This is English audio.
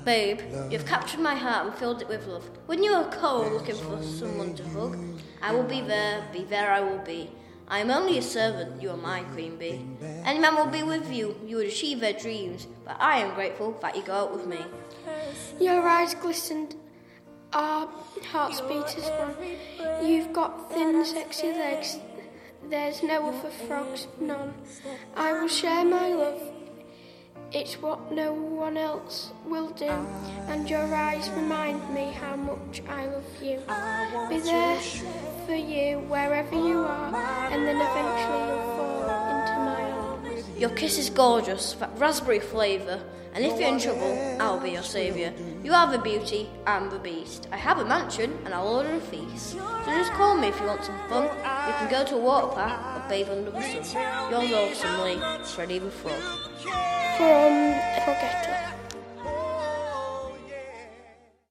Babe, you've captured my heart and filled it with love. When you are cold looking for someone to hug, I will be there I will be. I am only a servant, you are my queen bee. Any man will be with you, you would achieve their dreams, but I am grateful that you go out with me. Your eyes glistened, our hearts beat as one. You've got thin, sexy legs, there's no other frogs, none. I will share my love, it's what no one else will do, and your eyes remind me how much I love you. Be there for you wherever you are, and then eventually you'll fall into my arms. Your kiss is gorgeous, that raspberry flavour, and if you're in trouble, I'll be your saviour. You are the beauty, I'm the beast. I have a mansion, and I'll order a feast. So just call me if you want some fun. We can go to a water park or bathe under the sun. Yours awesomely, Freddie the Frog. For all